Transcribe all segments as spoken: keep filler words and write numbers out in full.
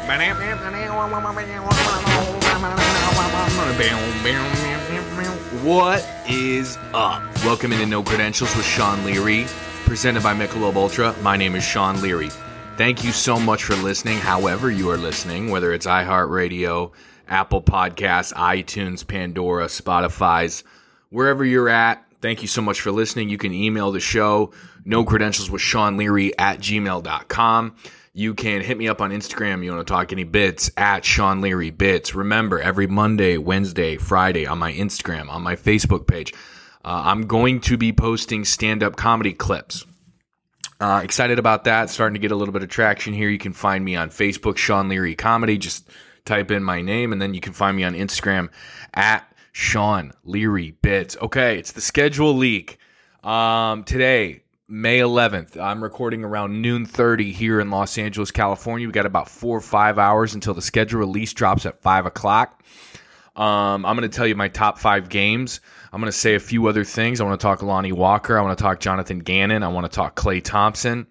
What is up? Welcome into No Credentials with Sean Leary, presented by Michelob Ultra. My name is Sean Leary. Thank you so much for listening, however you are listening, whether it's iHeartRadio, Apple Podcasts, iTunes, Pandora, Spotify's, wherever you're at. Thank you so much for listening. You can email the show, no credentials with Sean Leary at gmail dot com. You can hit me up on Instagram. You want to talk any bits, at Sean Leary Bits. Remember, every Monday, Wednesday, Friday on my Instagram, on my Facebook page, uh, I'm going to be posting stand-up comedy clips. Uh, excited about that. Starting to get a little bit of traction here. You can find me on Facebook, Sean Leary Comedy. Just type in my name, and then you can find me on Instagram at Sean Leary Bits. Okay, it's the schedule leak. Um, today, May eleventh, I'm recording around noon thirty here in Los Angeles, California. We got about four or five hours until the schedule release drops at five o'clock. Um, I'm going to tell you my top five games. I'm going to say a few other things. I want to talk Lonnie Walker. I want to talk Jonathan Gannon. I want to talk Klay Thompson.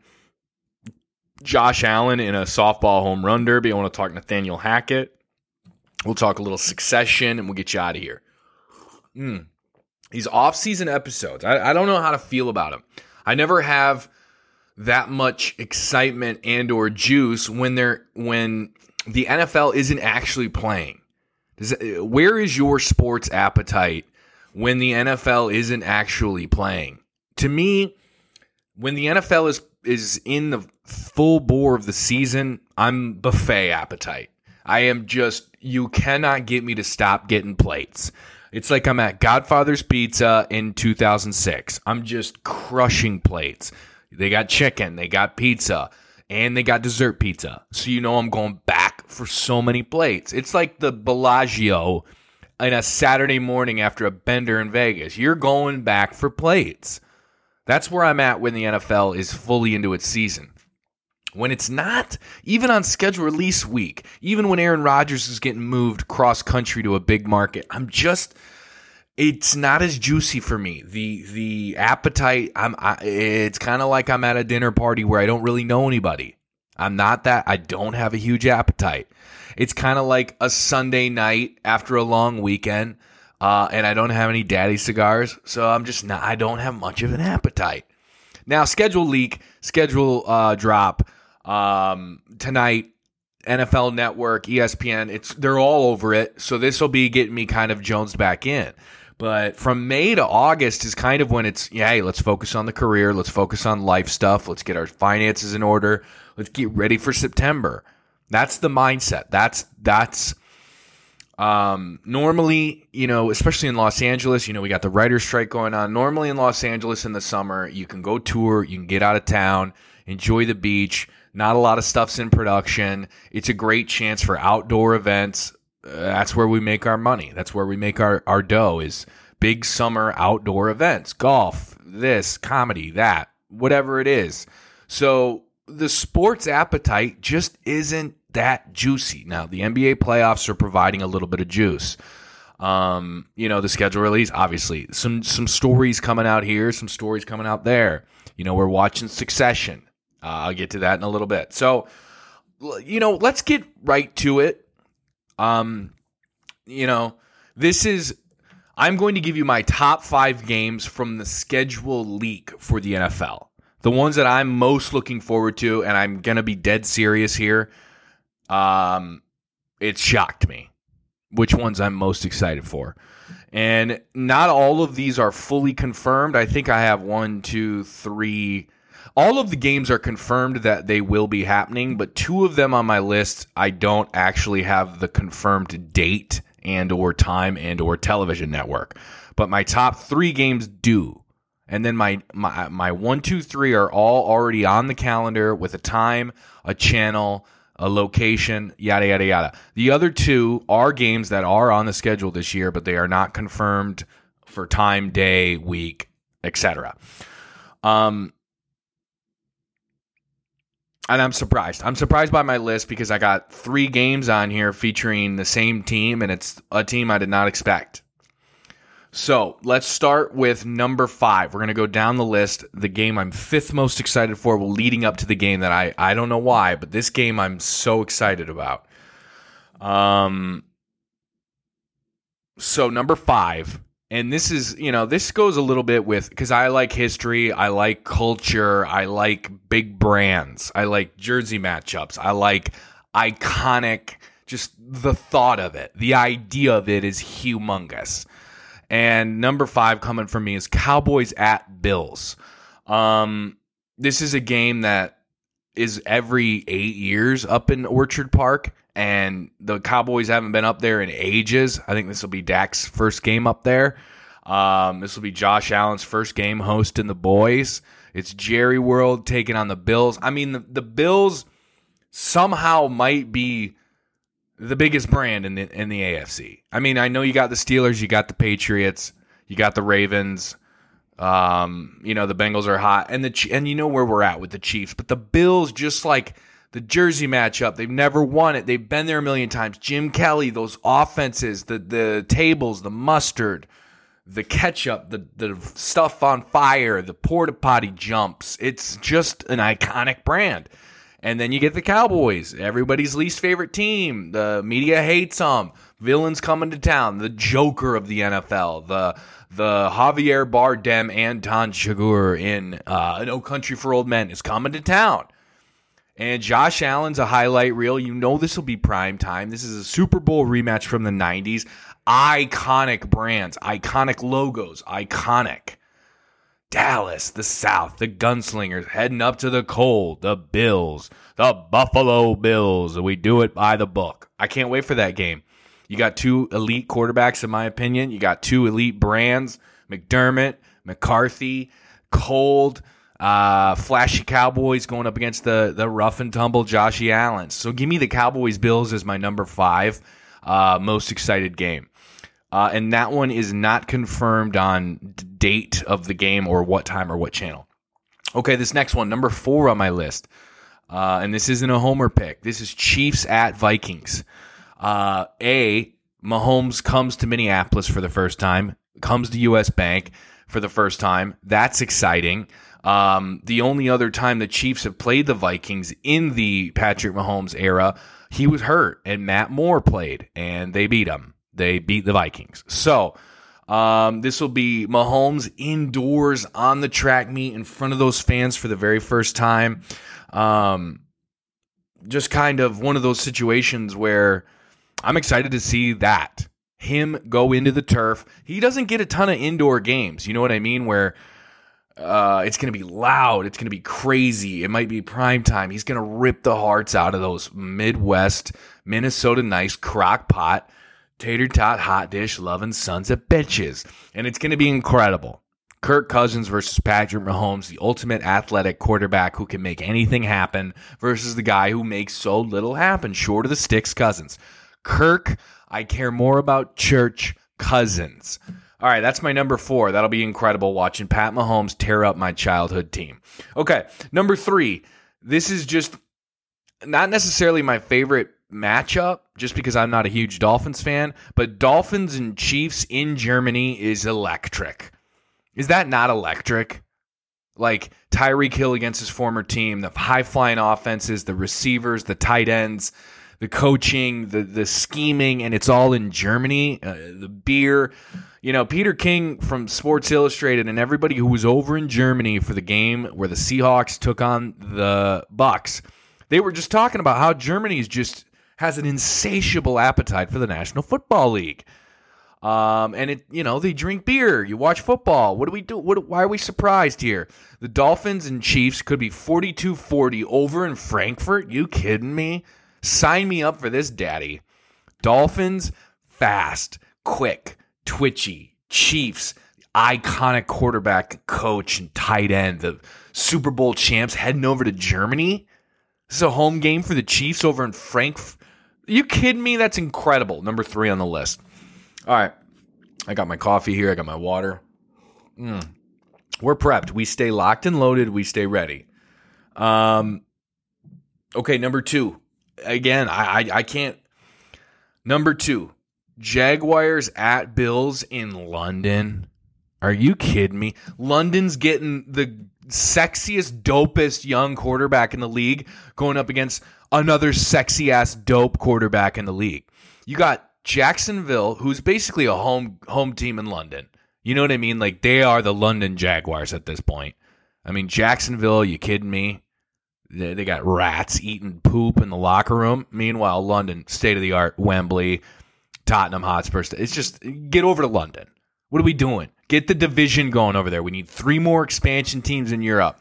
Josh Allen in a softball home run derby. I want to talk Nathaniel Hackett. We'll talk a little Succession, and we'll get you out of here. Mm. These off-season episodes, I, I don't know how to feel about them. I never have that much excitement and or juice when they're when the N F L isn't actually playing. Does it, where is your sports appetite when the N F L isn't actually playing? To me, when the N F L is is in the full bore of the season, I'm buffet appetite. I am just, you cannot get me to stop getting plates. It's like I'm at Godfather's Pizza in two thousand six. I'm just crushing plates. They got chicken, they got pizza, and they got dessert pizza. So you know I'm going back for so many plates. It's like the Bellagio on a Saturday morning after a bender in Vegas. You're going back for plates. That's where I'm at when the N F L is fully into its season. When it's not, even on schedule release week, even when Aaron Rodgers is getting moved cross-country to a big market, I'm just, it's not as juicy for me. The the appetite, I'm. I, it's kind of like I'm at a dinner party where I don't really know anybody. I'm not that, I don't have a huge appetite. It's kind of like a Sunday night after a long weekend, uh, and I don't have any daddy cigars, so I'm just not, I don't have much of an appetite. Now, schedule leak, schedule uh, drop. Um, tonight, N F L Network, E S P N, it's they're all over it. So this will be getting me kind of jonesed back in. But from May to August is kind of when it's, yeah, hey, let's focus on the career. Let's focus on life stuff. Let's get our finances in order. Let's get ready for September. That's the mindset. That's, that's, um, normally, you know, especially in Los Angeles, you know, we got the writer's strike going on. Normally in Los Angeles in the summer, you can go tour, you can get out of town, enjoy the beach. Not a lot of stuff's in production. It's a great chance for outdoor events. Uh, that's where we make our money. That's where we make our, our dough, is big summer outdoor events. Golf, this, comedy, that, whatever it is. So the sports appetite just isn't that juicy. Now, the N B A playoffs are providing a little bit of juice. Um, you know, the schedule release, obviously. Some, some stories coming out here, some stories coming out there. You know, we're watching Succession. Uh, I'll get to that in a little bit. So, you know, let's get right to it. Um, you know, this is, I'm going to give you my top five games from the schedule leak for the N F L. The ones that I'm most looking forward to, and I'm going to be dead serious here. Um, it shocked me which ones I'm most excited for. And not all of these are fully confirmed. I think I have one, two, three. All of the games are confirmed that they will be happening, but two of them on my list, I don't actually have the confirmed date and or time and or television network. But my top three games do. And then my, my, my one, two, three are all already on the calendar with a time, a channel, a location, yada, yada, yada. The other two are games that are on the schedule this year, but they are not confirmed for time, day, week, et cetera. Um, And I'm surprised. I'm surprised by my list because I got three games on here featuring the same team, and it's a team I did not expect. So let's start with number five. We're going to go down the list. The game I'm fifth most excited for, leading up to the game that I, I don't know why, but this game I'm so excited about. Um. So number five, and this is, you know, this goes a little bit with, because I like history, I like culture, I like big brands, I like jersey matchups, I like iconic, just the thought of it, the idea of it is humongous. And number five coming from me is Cowboys at Bills. Um, this is a game that is every eight years up in Orchard Park, and the Cowboys haven't been up there in ages. I think this will be Dak's first game up there. Um, this will be Josh Allen's first game hosting the boys. It's Jerry World taking on the Bills. I mean, the, the Bills somehow might be the biggest brand in the in the A F C. I mean, I know you got the Steelers, you got the Patriots, you got the Ravens. Um, you know, the Bengals are hot, and the and you know where we're at with the Chiefs. But the Bills, just like the jersey matchup, they've never won it. They've been there a million times. Jim Kelly, those offenses, the the tables, the mustard, the ketchup, the the stuff on fire, the porta potty jumps. It's just an iconic brand. And then you get the Cowboys, everybody's least favorite team. The media hates them. Villains coming to town. The Joker of the N F L. The the Javier Bardem Anton Chigurh in uh, No Country for Old Men is coming to town. And Josh Allen's a highlight reel. You know this will be prime time. This is a Super Bowl rematch from the nineties. Iconic brands, iconic logos, iconic. Dallas, the South, the Gunslingers heading up to the cold, the Bills, the Buffalo Bills. We do it by the book. I can't wait for that game. You got two elite quarterbacks, in my opinion. You got two elite brands, McDermott, McCarthy, cold, uh, flashy Cowboys going up against the, the rough and tumble Joshy Allen. So give me the Cowboys Bills as my number five uh, most excited game. Uh, and that one is not confirmed on date of the game or what time or what channel. Okay, this next one, number four on my list. Uh, and this isn't a homer pick. This is Chiefs at Vikings. Uh, A, Mahomes comes to Minneapolis for the first time, comes to U S Bank for the first time. That's exciting. Um, the only other time the Chiefs have played the Vikings in the Patrick Mahomes era, he was hurt, and Matt Moore played, and they beat him. They beat the Vikings. So um, this will be Mahomes indoors on the track meet in front of those fans for the very first time. Um, just kind of one of those situations where I'm excited to see that. Him go into the turf. He doesn't get a ton of indoor games. You know what I mean? Where uh, it's going to be loud. It's going to be crazy. It might be prime time. He's going to rip the hearts out of those Midwest, Minnesota nice crock pot, tater tot hot dish loving sons of bitches. And it's going to be incredible. Kirk Cousins versus Patrick Mahomes, the ultimate athletic quarterback who can make anything happen versus the guy who makes so little happen, short of the sticks Cousins. Kirk, I care more about Church Cousins. All right, that's my number four. That'll be incredible watching Pat Mahomes tear up my childhood team. Okay, number three. This is just not necessarily my favorite matchup, just because I'm not a huge Dolphins fan, but Dolphins and Chiefs in Germany is electric. Is that not electric? Like Tyreek Hill against his former team, the high-flying offenses, the receivers, the tight ends, the coaching, the the scheming, and it's all in Germany. Uh, the beer. You know, Peter King from Sports Illustrated and everybody who was over in Germany for the game where the Seahawks took on the Bucks, they were just talking about how Germany is just has an insatiable appetite for the National Football League. Um, and it, you know, they drink beer. You watch football. What do we do? What, why are we surprised here? The Dolphins and Chiefs could be forty-two forty over in Frankfurt. You kidding me? Sign me up for this, daddy. Dolphins, fast, quick, twitchy. Chiefs, iconic quarterback, coach, and tight end. The Super Bowl champs heading over to Germany. This is a home game for the Chiefs over in Frankfurt. Are you kidding me? That's incredible. Number three on the list. All right. I got my coffee here. I got my water. Mm. We're prepped. We stay locked and loaded. We stay ready. Um. Okay, number two. Again, I, I, I can't. Number two. Jaguars at Bills in London. Are you kidding me? London's getting the sexiest, dopest young quarterback in the league going up against another sexy-ass dope quarterback in the league. You got Jacksonville, who's basically a home home team in London. You know what I mean? Like, they are the London Jaguars at this point. I mean, Jacksonville, you kidding me? They, they got rats eating poop in the locker room. Meanwhile, London, state-of-the-art, Wembley, Tottenham Hotspur. It's just, get over to London. What are we doing? Get the division going over there. We need three more expansion teams in Europe.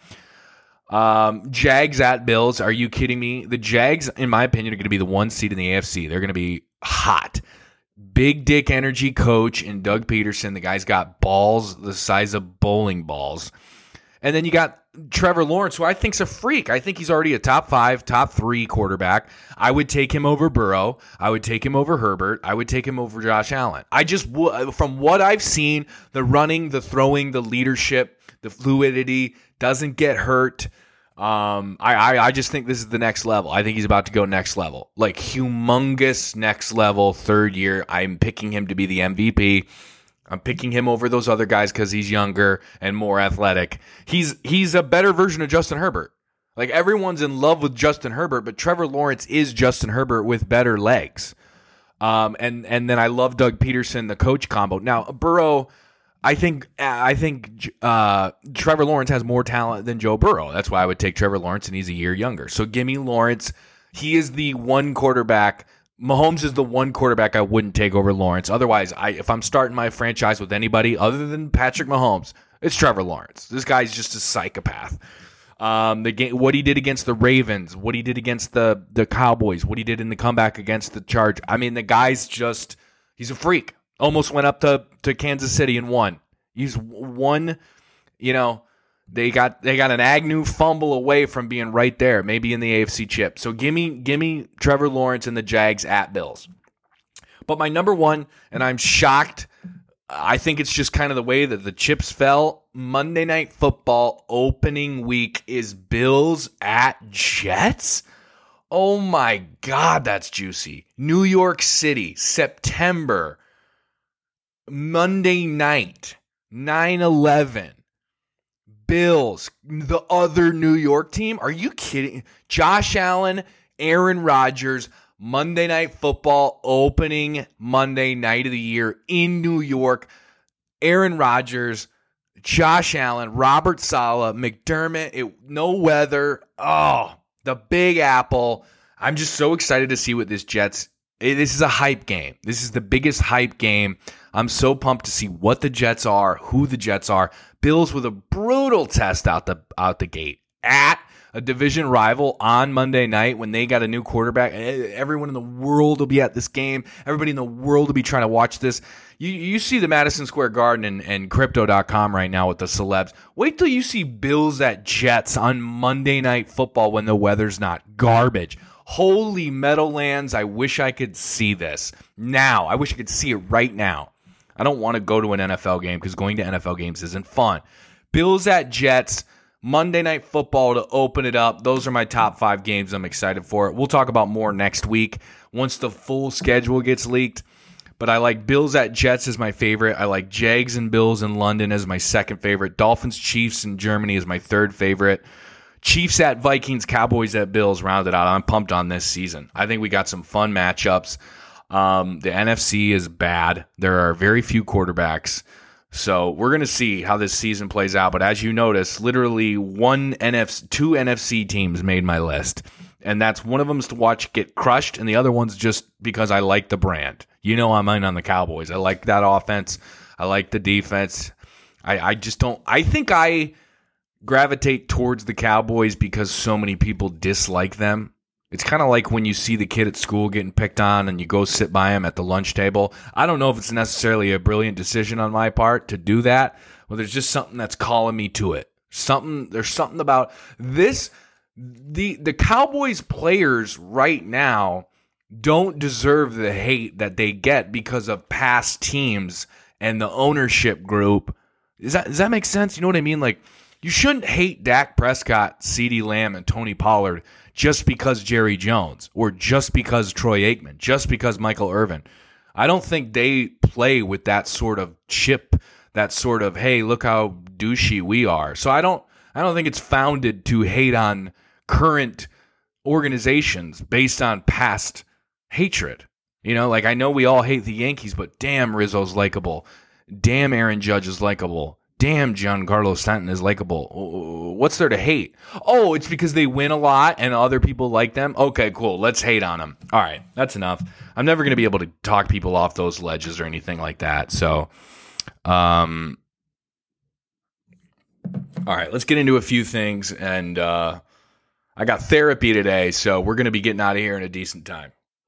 Um, Jags at Bills. Are you kidding me? The Jags, in my opinion, are going to be the one seed in the A F C. They're going to be hot. Big dick energy coach and Doug Peterson. The guy's got balls the size of bowling balls. And then you got Trevor Lawrence, who I think's a freak. I think he's already a top five, top three quarterback. I would take him over Burrow. I would take him over Herbert. I would take him over Josh Allen. I just, from what I've seen, the running, the throwing, the leadership, the fluidity, doesn't get hurt. Um, I, I, I just think this is the next level. I think he's about to go next level. Like, humongous next level, third year. I'm picking him to be the M V P. I'm picking him over those other guys because he's younger and more athletic. He's he's a better version of Justin Herbert. Like, everyone's in love with Justin Herbert, but Trevor Lawrence is Justin Herbert with better legs. Um, and and then I love Doug Peterson, the coach combo. Now, Burrow, I think I think uh, Trevor Lawrence has more talent than Joe Burrow. That's why I would take Trevor Lawrence, and he's a year younger. So give me Lawrence. He is the one quarterback. Mahomes is the one quarterback I wouldn't take over Lawrence. Otherwise, I if I'm starting my franchise with anybody other than Patrick Mahomes, it's Trevor Lawrence. This guy's just a psychopath. Um, the game, what he did against the Ravens, what he did against the the Cowboys, what he did in the comeback against the Chargers. I mean, the guy's just, he's a freak. Almost went up to, to Kansas City and won. He's won, you know, they got they got an Agnew fumble away from being right there, maybe in the A F C chip. So give me, give me Trevor Lawrence and the Jags at Bills. But my number one, and I'm shocked, I think it's just kind of the way that the chips fell. Monday Night Football opening week is Bills at Jets. Oh my God, that's juicy. New York City, September, Monday night, nine eleven. Bills, the other New York team. Are you kidding? Josh Allen, Aaron Rodgers, Monday Night Football opening Monday night of the year in New York. Aaron Rodgers, Josh Allen, Robert Saleh, McDermott, it, no weather. Oh, the Big Apple. I'm just so excited to see what this Jets, this is a hype game. This is the biggest hype game. I'm so pumped to see what the Jets are, who the Jets are. Bills with a brutal test out the out the gate at a division rival on Monday night when they got a new quarterback. Everyone in the world will be at this game. Everybody in the world will be trying to watch this. You you see the Madison Square Garden and, and crypto dot com right now with the celebs. Wait till you see Bills at Jets on Monday Night Football when the weather's not garbage. Holy Meadowlands, I wish I could see this now. I wish I could see it right now. I don't want to go to an N F L game because going to N F L games isn't fun. Bills at Jets, Monday Night Football to open it up. Those are my top five games I'm excited for. We'll talk about more next week once the full schedule gets leaked. But I like Bills at Jets as my favorite. I like Jags and Bills in London as my second favorite. Dolphins, Chiefs in Germany is my third favorite. Chiefs at Vikings, Cowboys at Bills rounded out. I'm pumped on this season. I think we got some fun matchups. Um, the N F C is bad. There are very few quarterbacks. So we're going to see how this season plays out. But as you notice, literally one N F C, two N F C teams made my list. And that's one of them's to watch get crushed, and the other one's just because I like the brand. You know I'm in on the Cowboys. I like that offense. I like the defense. I, I just don't – I think I gravitate towards the Cowboys because so many people dislike them. It's kind of like when you see the kid at school getting picked on and you go sit by him at the lunch table. I don't know if it's necessarily a brilliant decision on my part to do that, but there's just something that's calling me to it. Something there's something about this. The the Cowboys players right now don't deserve the hate that they get because of past teams and the ownership group. Does that does that make sense? You know what I mean? Like, you shouldn't hate Dak Prescott, CeeDee Lamb, and Tony Pollard just because Jerry Jones or just because Troy Aikman, just because Michael Irvin. I don't think they play with that sort of chip, that sort of, hey, look how douchey we are. So I don't I don't think it's founded to hate on current organizations based on past hatred. You know, like I know we all hate the Yankees, but damn, Rizzo's likable. Damn, Aaron Judge is likable. Damn, Giancarlo Stanton is likable. What's there to hate? Oh, it's because they win a lot and other people like them? Okay, cool. Let's hate on them. All right, that's enough. I'm never going to be able to talk people off those ledges or anything like that. So, um, all right, let's get into a few things. And uh, I got therapy today, so we're going to be getting out of here in a decent time.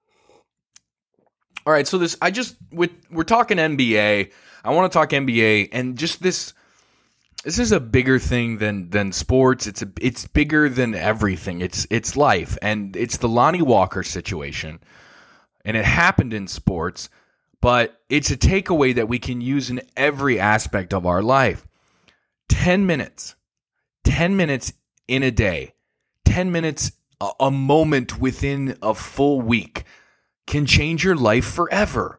All right, so this, I just, with, we're talking N B A. I want to talk N B A, and just this, this is a bigger thing than than sports. It's a, it's bigger than everything. It's it's life, and it's the Lonnie Walker situation, and it happened in sports, but it's a takeaway that we can use in every aspect of our life. Ten minutes, ten minutes in a day, ten minutes, a, a moment within a full week can change your life forever,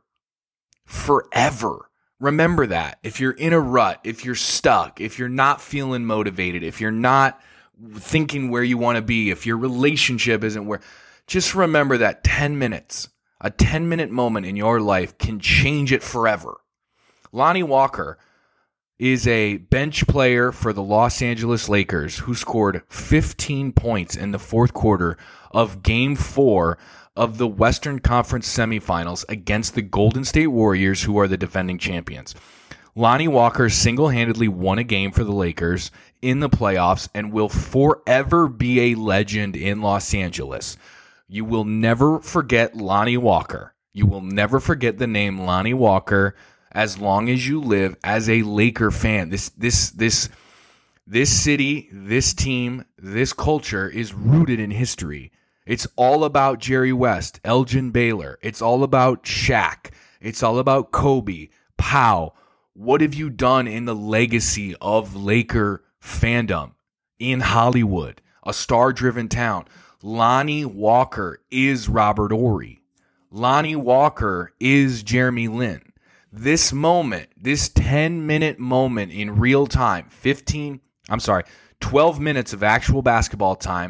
forever. Remember that. If you're in a rut, if you're stuck, if you're not feeling motivated, if you're not thinking where you want to be, if your relationship isn't where, just remember that ten minutes, a ten minute moment in your life can change it forever. Lonnie Walker is a bench player for the Los Angeles Lakers who scored fifteen points in the fourth quarter of Game four of the Western Conference semifinals against the Golden State Warriors, who are the defending champions. Lonnie Walker single-handedly won a game for the Lakers in the playoffs and will forever be a legend in Los Angeles. You will never forget Lonnie Walker. You will never forget the name Lonnie Walker as long as you live as a Laker fan. This this this this city, this team, this culture is rooted in history. It's all about Jerry West, Elgin Baylor. It's all about Shaq. It's all about Kobe, Pau. What have you done in the legacy of Laker fandom in Hollywood, a star-driven town? Lonnie Walker is Robert Horry. Lonnie Walker is Jeremy Lin. This moment, this ten-minute moment in real time, fifteen, I'm sorry, twelve minutes of actual basketball time,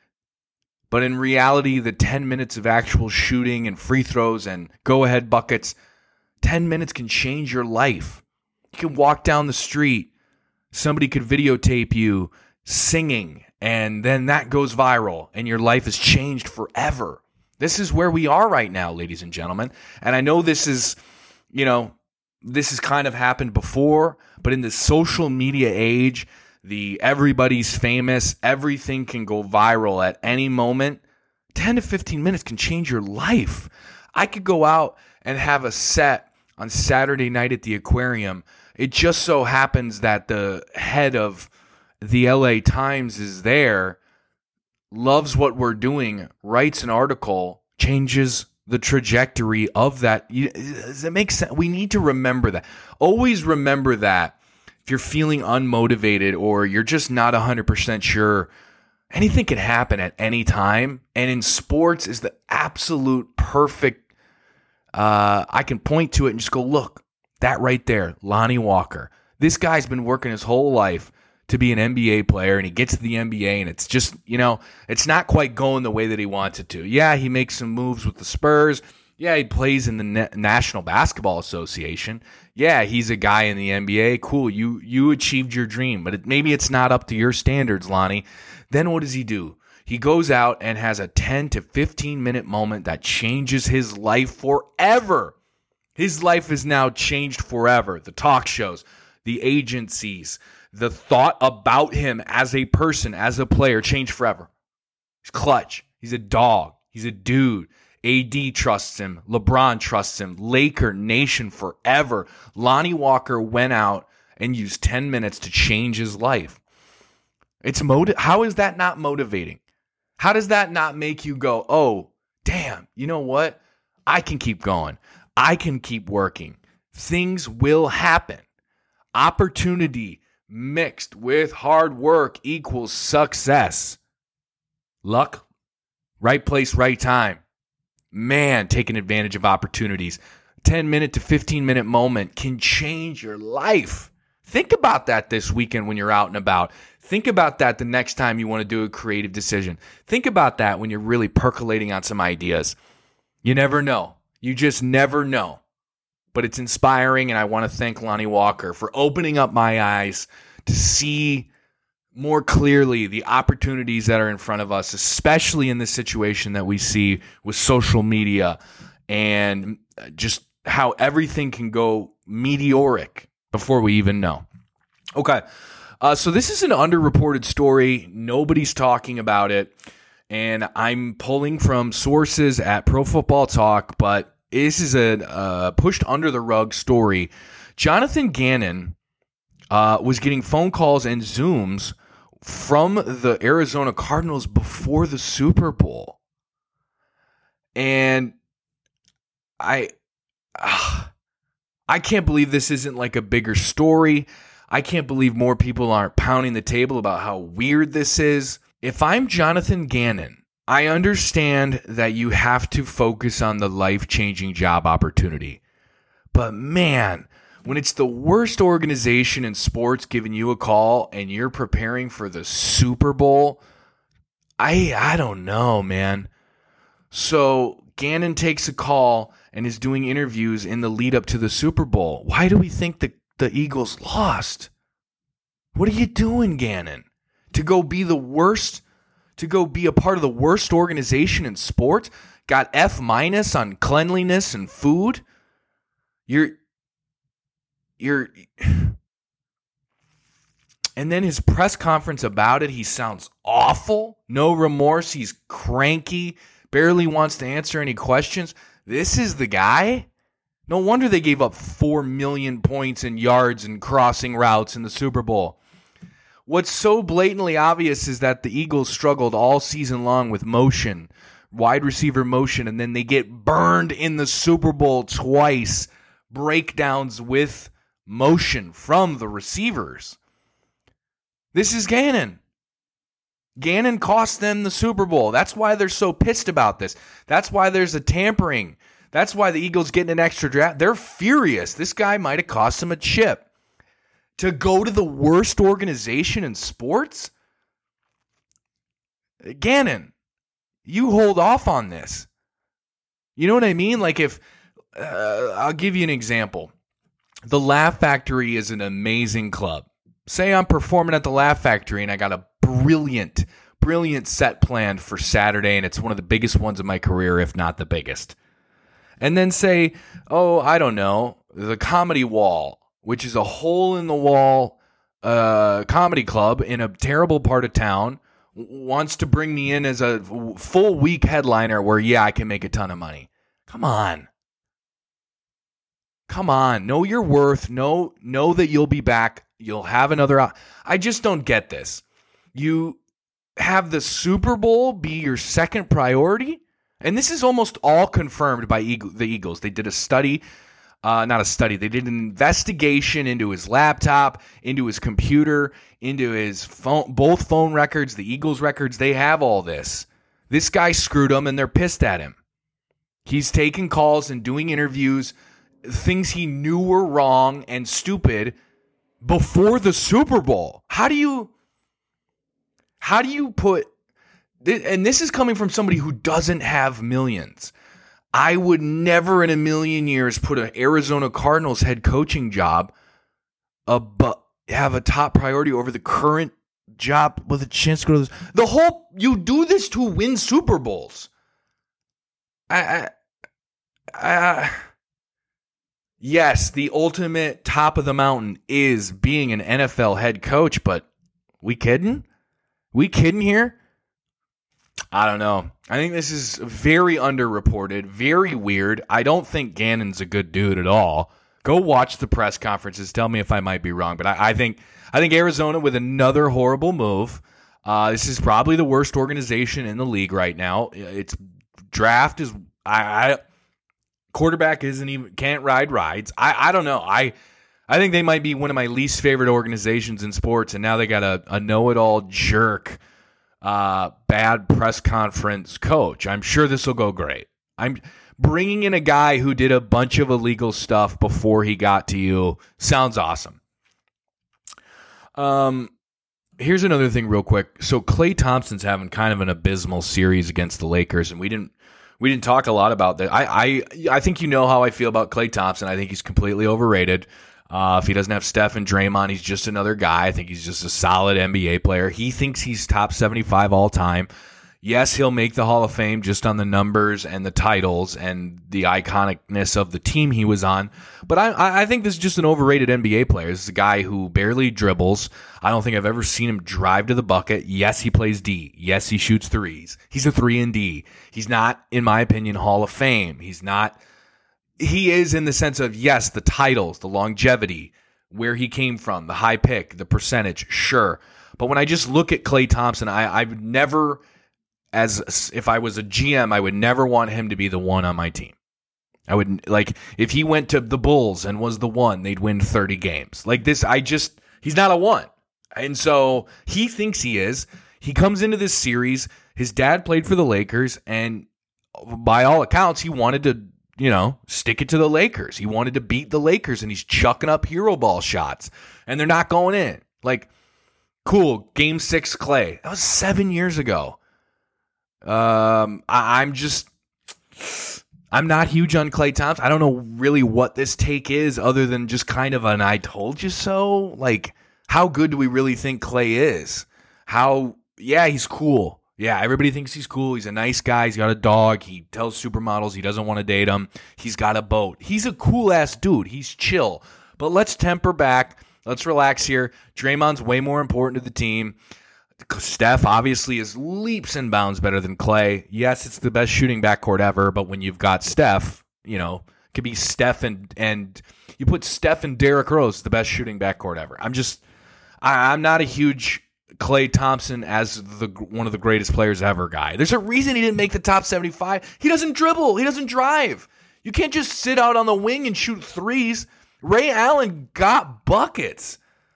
but in reality, the ten minutes of actual shooting and free throws and go-ahead buckets, ten minutes can change your life. You can walk down the street, somebody could videotape you singing, and then that goes viral, and your life is changed forever. This is where we are right now, ladies and gentlemen. And I know this is, you know, this has kind of happened before, but in the social media age, the everybody's famous, everything can go viral at any moment. ten to fifteen minutes can change your life. I could go out and have a set on Saturday night at the aquarium. It just so happens that the head of the L A Times is there, loves what we're doing, writes an article, changes the trajectory of that. Does it make sense? We need to remember that. Always remember that. If you're feeling unmotivated or you're just not one hundred percent sure, anything can happen at any time. And in sports is the absolute perfect, uh, I can point to it and just go, look, that right there, Lonnie Walker. This guy's been working his whole life to be an N B A player, and he gets to the N B A, and it's just, you know, it's not quite going the way that he wants it to. Yeah, he makes some moves with the Spurs. Yeah, he plays in the Na- National Basketball Association. Yeah, he's a guy in the N B A. Cool, you you achieved your dream, but it, maybe it's not up to your standards, Lonnie. Then what does he do? He goes out and has a ten to fifteen minute moment that changes his life forever. His life is now changed forever. The talk shows, the agencies, the thought about him as a person, as a player, changed forever. He's clutch. He's a dog. He's a dude. A D trusts him. LeBron trusts him. Laker Nation forever. Lonnie Walker went out and used ten minutes to change his life. It's motiv- How is that not motivating? How does that not make you go, oh, damn, you know what? I can keep going. I can keep working. Things will happen. Opportunity mixed with hard work equals success. Luck, right place, right time. Man, taking advantage of opportunities. ten minute to fifteen minute moment can change your life. Think about that this weekend when you're out and about. Think about that the next time you want to do a creative decision. Think about that when you're really percolating on some ideas. You never know. You just never know. But it's inspiring, and I want to thank Lonnie Walker for opening up my eyes to see more clearly the opportunities that are in front of us, especially in this situation that we see with social media and just how everything can go meteoric before we even know. Okay. Uh, so this is an underreported story. Nobody's talking about it. And I'm pulling from sources at Pro Football Talk, but this is a uh, pushed under the rug story. Jonathan Gannon uh, was getting phone calls and Zooms from the Arizona Cardinals before the Super Bowl. And I, uh, I can't believe this isn't like a bigger story. I can't believe more people aren't pounding the table about how weird this is. If I'm Jonathan Gannon, I understand that you have to focus on the life-changing job opportunity. But man, when it's the worst organization in sports giving you a call and you're preparing for the Super Bowl, I I don't know, man. So Gannon takes a call and is doing interviews in the lead up to the Super Bowl. Why do we think the, the Eagles lost? What are you doing, Gannon? To go be the worst, to go be a part of the worst organization in sports? Got F minus on cleanliness and food? You're, you're, and then his press conference about it, he sounds awful. No remorse. He's cranky. Barely wants to answer any questions. This is the guy? No wonder they gave up four million points in yards and crossing routes in the Super Bowl. What's so blatantly obvious is that the Eagles struggled all season long with motion, wide receiver motion, and then they get burned in the Super Bowl twice. Breakdowns with motion from the receivers. This is Gannon. Gannon cost them the Super Bowl. That's why they're so pissed about this. That's why there's a tampering. That's why the Eagles getting an extra draft. They're furious. This guy might have cost them a chip. To go to the worst organization in sports? Gannon, you hold off on this. You know what I mean? Like if, uh, I'll give you an example. The Laugh Factory is an amazing club. Say I'm performing at the Laugh Factory and I got a brilliant, brilliant set planned for Saturday, and it's one of the biggest ones of my career, if not the biggest. And then say, oh, I don't know, the Comedy Wall, which is a hole-in-the-wall uh, comedy club in a terrible part of town, w- wants to bring me in as a full week headliner where, yeah, I can make a ton of money. Come on. Come on. Know your worth. Know, know that you'll be back. You'll have another. I just don't get this. You have the Super Bowl be your second priority? And this is almost all confirmed by Eagle, the Eagles. They did a study, uh, not a study, they did an investigation into his laptop, into his computer, into his phone, both phone records, the Eagles records. They have all this. This guy screwed them and they're pissed at him. He's taking calls and doing interviews, things he knew were wrong and stupid before the Super Bowl. How do you, how do you put, and this is coming from somebody who doesn't have millions. I would never in a million years put an Arizona Cardinals head coaching job above, have a top priority over the current job with a chance to go to this. The whole, you do this to win Super Bowls. I, I, I, yes, the ultimate top of the mountain is being an N F L head coach, but we kidding? We kidding here? I don't know. I think this is very underreported, very weird. I don't think Gannon's a good dude at all. Go watch the press conferences. Tell me if I might be wrong, but I, I think I think Arizona with another horrible move. Uh, this is probably the worst organization in the league right now. Its draft is I, I quarterback isn't even can't ride rides. I, I don't know. I I think they might be one of my least favorite organizations in sports, and now they got a, a know-it-all jerk. Uh, bad press conference coach. I'm sure this will go great. I'm bringing in a guy who did a bunch of illegal stuff before he got to you sounds awesome. Um, here's another thing real quick. So Klay Thompson's having kind of an abysmal series against the Lakers, and we didn't we didn't talk a lot about that. I I, I think you know how I feel about Klay Thompson. I think he's completely overrated. Uh, if he doesn't have Steph and Draymond, he's just another guy. I think he's just a solid N B A player. He thinks he's top seventy-five all time. Yes, he'll make the Hall of Fame just on the numbers and the titles and the iconicness of the team he was on. But I, I think this is just an overrated N B A player. This is a guy who barely dribbles. I don't think I've ever seen him drive to the bucket. Yes, he plays D. Yes, he shoots threes. He's a three and D. He's not, in my opinion, Hall of Fame. He's not. He is in the sense of, yes, the titles, the longevity, where he came from, the high pick, the percentage, sure. But when I just look at Klay Thompson, I, I've never... As if I was a G M, I would never want him to be the one on my team. I would, like, if he went to the Bulls and was the one, they'd win thirty games. Like this, I just, he's not a one. And so he thinks he is. He comes into this series. His dad played for the Lakers, and by all accounts, he wanted to, you know, stick it to the Lakers. He wanted to beat the Lakers, and he's chucking up hero ball shots, and they're not going in. Like, cool, game six, Klay. That was seven years ago. Um, I, I'm just, I'm not huge on Klay Thompson. I don't know really what this take is other than just kind of an I told you so. Like, how good do we really think Klay is? How, yeah, he's cool. Yeah, everybody thinks he's cool. He's a nice guy. He's got a dog. He tells supermodels he doesn't want to date them. He's got a boat. He's a cool-ass dude. He's chill. But let's temper back. Let's relax here. Draymond's way more important to the team. Steph obviously is leaps and bounds better than Klay. Yes, it's the best shooting backcourt ever, but when you've got Steph, you know, it could be Steph and and you put Steph and Derrick Rose, the best shooting backcourt ever. I'm just, I, I'm not a huge Klay Thompson as the one of the greatest players ever guy. There's a reason he didn't make the top seventy-five. He doesn't dribble. He doesn't drive. You can't just sit out on the wing and shoot threes. Ray Allen got buckets.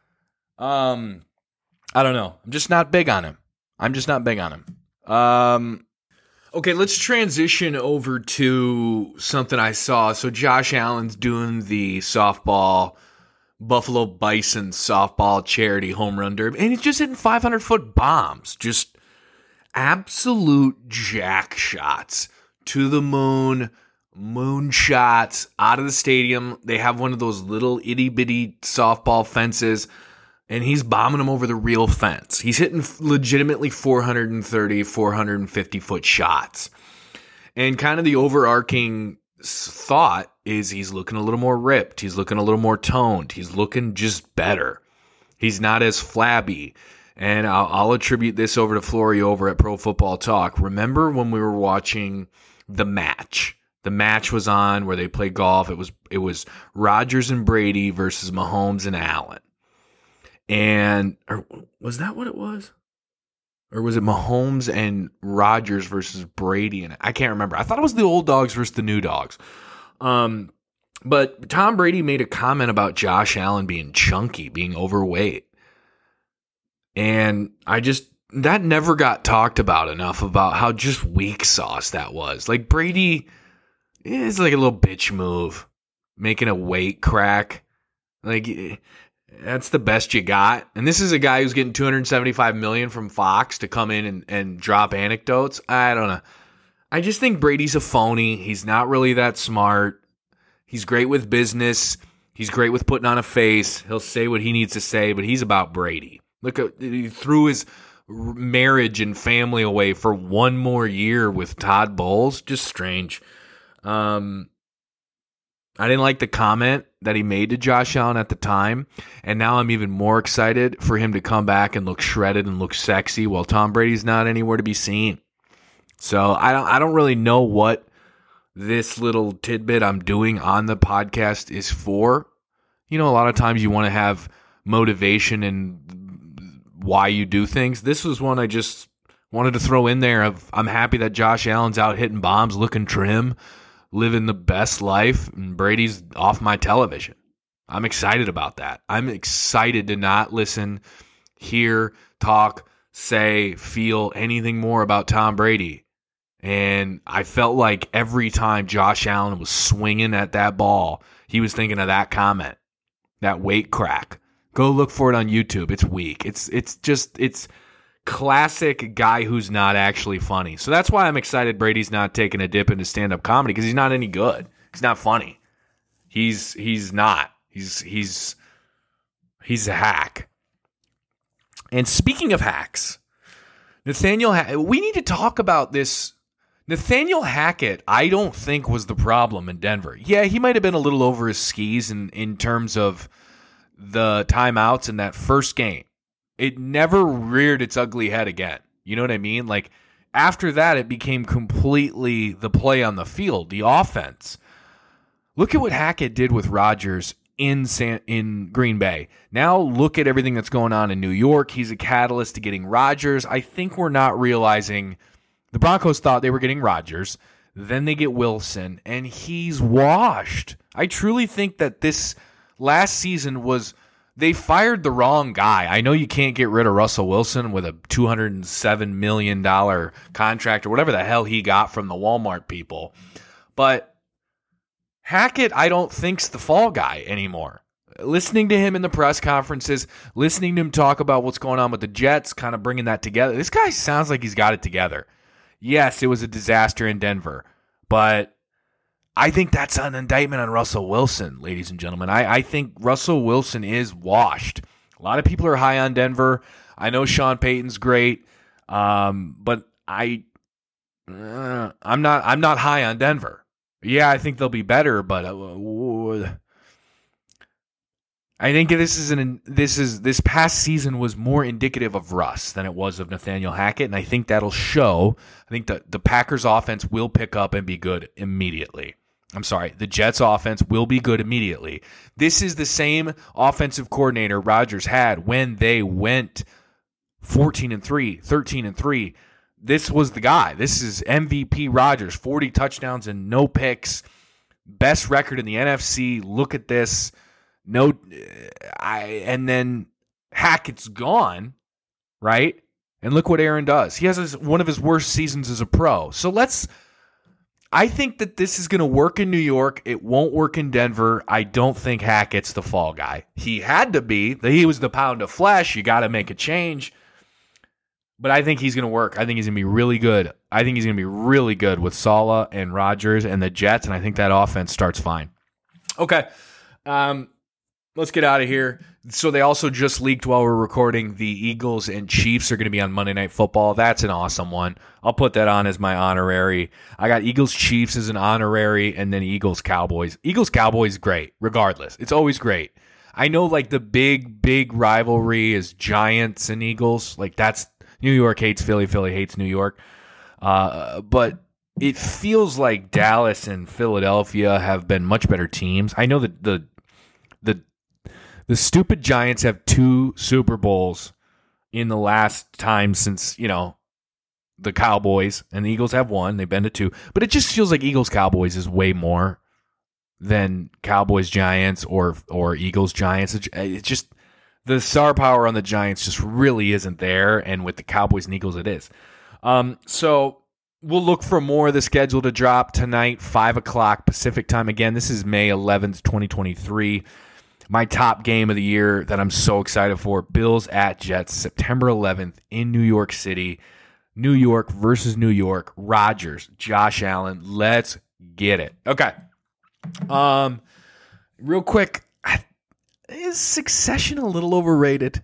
Um. I don't know. I'm just not big on him. I'm just not big on him. Um, okay, let's transition over to something I saw. So Josh Allen's doing the softball, Buffalo Bison softball charity home run derby, and he's just hitting five hundred foot bombs. Just absolute jack shots to the moon, moon shots out of the stadium. They have one of those little itty bitty softball fences, and he's bombing them over the real fence. He's hitting legitimately four thirty, four fifty foot shots. And kind of the overarching thought is he's looking a little more ripped. He's looking a little more toned. He's looking just better. He's not as flabby. And I'll, I'll attribute this over to Flory over at Pro Football Talk. Remember when we were watching The Match? The Match was on where they played golf. It was it was Rodgers and Brady versus Mahomes and Allen. And or was that what it was? Or was it Mahomes and Rodgers versus Brady? And I can't remember. I thought it was the old dogs versus the new dogs. Um, but Tom Brady made a comment about Josh Allen being chunky, being overweight. And I just, that never got talked about enough about how just weak sauce that was. Like Brady is like a little bitch move, making a weight crack. Like, that's the best you got. And this is a guy who's getting two hundred seventy-five million dollars from Fox to come in and, and drop anecdotes. I don't know. I just think Brady's a phony. He's not really that smart. He's great with business. He's great with putting on a face. He'll say what he needs to say, but he's about Brady. Look, he threw his marriage and family away for one more year with Todd Bowles. Just strange. Um, I didn't like the comment that he made to Josh Allen at the time, and now I'm even more excited for him to come back and look shredded and look sexy while Tom Brady's not anywhere to be seen. So I don't I don't really know what this little tidbit I'm doing on the podcast is for. You know, a lot of times you want to have motivation and why you do things. This was one I just wanted to throw in there of I'm happy that Josh Allen's out hitting bombs, looking trim, living the best life, and Brady's off my television. I'm excited about that. I'm excited to not listen, hear, talk, say, feel anything more about Tom Brady And I felt like every time Josh Allen was swinging at that ball, he was thinking of that comment, that weight crack. Go look for it on YouTube. It's weak. It's it's just it's classic guy who's not actually funny. So that's why I'm excited Brady's not taking a dip into stand-up comedy, because he's not any good. He's not funny. He's he's not. He's he's he's a hack. And speaking of hacks, Nathaniel, ha- we need to talk about this. Nathaniel Hackett, I don't think was the problem in Denver. Yeah, he might have been a little over his skis in, in terms of the timeouts in that first game. It never reared its ugly head again. You know what I mean? Like, after that, it became completely the play on the field, the offense. Look at what Hackett did with Rodgers in San, in Green Bay. Now look at everything that's going on in New York. He's a catalyst to getting Rodgers. I think we're not realizing the Broncos thought they were getting Rodgers. Then they get Wilson, and he's washed. I truly think that this last season was they fired the wrong guy. I know you can't get rid of Russell Wilson with a two hundred seven million dollars contract or whatever the hell he got from the Walmart people. But Hackett, I don't think's the fall guy anymore. Listening to him in the press conferences, listening to him talk about what's going on with the Jets, kind of bringing that together. This guy sounds like he's got it together. Yes, it was a disaster in Denver, but I think that's an indictment on Russell Wilson, ladies and gentlemen. I, I think Russell Wilson is washed. A lot of people are high on Denver. I know Sean Payton's great, um, but I, uh, I'm not. I'm not high on Denver. Yeah, I think they'll be better, but uh, I think this is an this is this past season was more indicative of Russ than it was of Nathaniel Hackett, and I think that'll show. I think that the Packers offense will pick up and be good immediately. I'm sorry, the Jets offense will be good immediately. This is the same offensive coordinator Rodgers had when they went fourteen and three, thirteen and three. This was the guy. This is M V P Rodgers, forty touchdowns and no picks. Best record in the N F C. Look at this. No, I and then Hackett's gone, right? And look what Aaron does. He has his, one of his worst seasons as a pro. So let's. I think that this is going to work in New York. It won't work in Denver. I don't think Hackett's the fall guy. He had to be. He was the pound of flesh. You got to make a change. But I think he's going to work. I think he's going to be really good. I think he's going to be really good with Saleh and Rodgers and the Jets, and I think that offense starts fine. Okay. Um, let's get out of here. So they also just leaked while we're recording the Eagles and Chiefs are going to be on Monday Night Football. That's an awesome one. I'll put that on as my honorary. I got Eagles Chiefs as an honorary, and then Eagles Cowboys. Eagles Cowboys, great, regardless. It's always great. I know like the big, big rivalry is Giants and Eagles. Like that's New York hates Philly, Philly hates New York. Uh, but it feels like Dallas and Philadelphia have been much better teams. I know that the the the stupid Giants have two Super Bowls in the last time since, you know, the Cowboys, and the Eagles have one. They've been to two. But it just feels like Eagles Cowboys is way more than Cowboys Giants or or Eagles Giants. It's just the star power on the Giants just really isn't there, and with the Cowboys and Eagles it is. Um, so we'll look for more of the schedule to drop tonight, five o'clock Pacific time. Again, this is May eleventh, twenty twenty-three. My top game of the year that I'm so excited for, Bills at Jets, September eleventh in New York City. New York versus New York. Rodgers, Josh Allen. Let's get it. Okay. Um, real quick, is Succession a little overrated?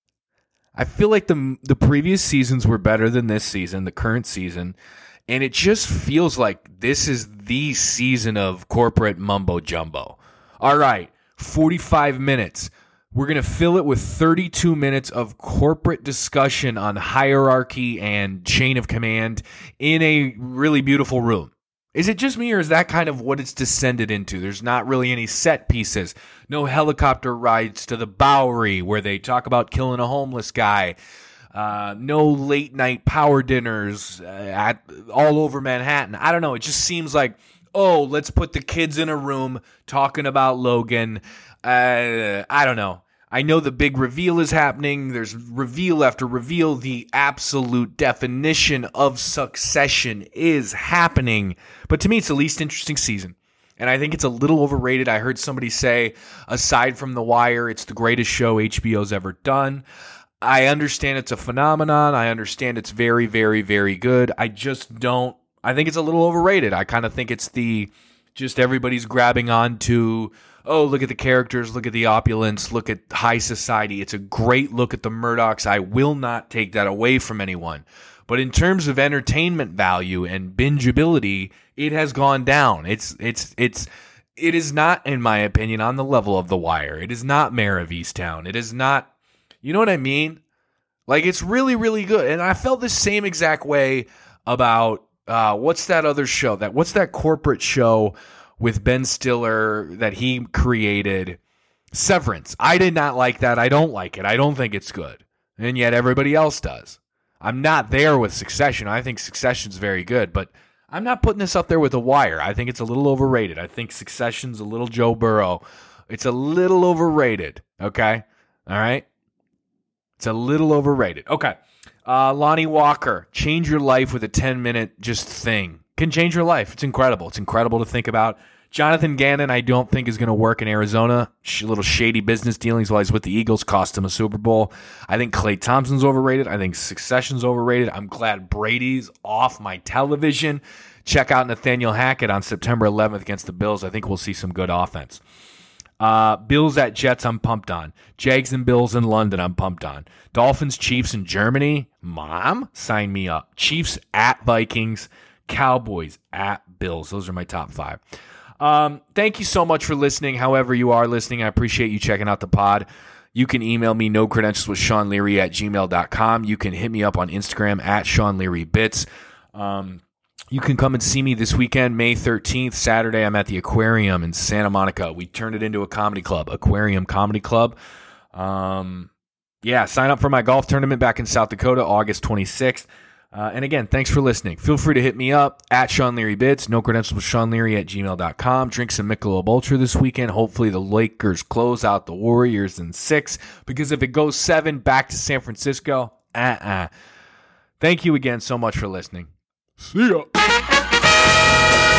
I feel like the the previous seasons were better than this season, the current season, and it just feels like this is the season of corporate mumbo jumbo. All right, forty-five minutes. We're going to fill it with thirty-two minutes of corporate discussion on hierarchy and chain of command in a really beautiful room. Is it just me, or is that kind of what it's descended into? There's not really any set pieces. No helicopter rides to the Bowery where they talk about killing a homeless guy. Uh, no late night power dinners uh, at all over Manhattan. I don't know. It just seems like, oh, let's put the kids in a room talking about Logan. Uh, I don't know. I know the big reveal is happening. There's reveal after reveal. The absolute definition of Succession is happening. But to me, it's the least interesting season. And I think it's a little overrated. I heard somebody say, aside from The Wire, it's the greatest show H B O's ever done. I understand it's a phenomenon. I understand it's very, very, very good. I just don't. I think it's a little overrated. I kind of think it's the just everybody's grabbing on to, oh, look at the characters, look at the opulence, look at high society. It's a great look at the Murdochs. I will not take that away from anyone. But in terms of entertainment value and bingeability, it has gone down. It's it's it's it is not, in my opinion, on the level of The Wire. It is not Mare of Easttown. It is not, you know what I mean? Like, it's really, really good. And I felt the same exact way about uh, what's that other show? That what's that corporate show with Ben Stiller that he created? Severance. I did not like that. I don't like it. I don't think it's good. And yet everybody else does. I'm not there with Succession. I think Succession's very good, but I'm not putting this up there with The Wire. I think it's a little overrated. I think Succession's a little Joe Burrow. It's a little overrated, okay? All right? It's a little overrated. Okay. Uh, Lonnie Walker, change your life with a ten-minute just thing. Can change your life. It's incredible. It's incredible to think about. Jonathan Gannon, I don't think is going to work in Arizona. A little shady business dealings while he's with the Eagles cost him a Super Bowl. I think Klay Thompson's overrated. I think Succession's overrated. I'm glad Brady's off my television. Check out Nathaniel Hackett on September eleventh against the Bills. I think we'll see some good offense. Uh, Bills at Jets, I'm pumped on. Jags and Bills in London, I'm pumped on. Dolphins, Chiefs in Germany, mom, sign me up. Chiefs at Vikings, Cowboys at Bills. Those are my top five. Um, thank you so much for listening. However you are listening, I appreciate you checking out the pod. You can email me, no credentials with Sean Leary at gmail dot com. You can hit me up on Instagram at Sean Leary Bits. Um, you can come and see me this weekend, May thirteenth, Saturday. I'm at the Aquarium in Santa Monica. We turned it into a comedy club, Aquarium Comedy Club. Um, yeah, sign up for my golf tournament back in South Dakota, August twenty-sixth. Uh, and again, thanks for listening. Feel free to hit me up at Sean Leary Bits, no credentials with Sean Leary at gmail dot com. Drink some Michelob Ultra this weekend. Hopefully the Lakers close out the Warriors in six, because if it goes seven back to San Francisco, uh-uh. Thank you again so much for listening. See ya.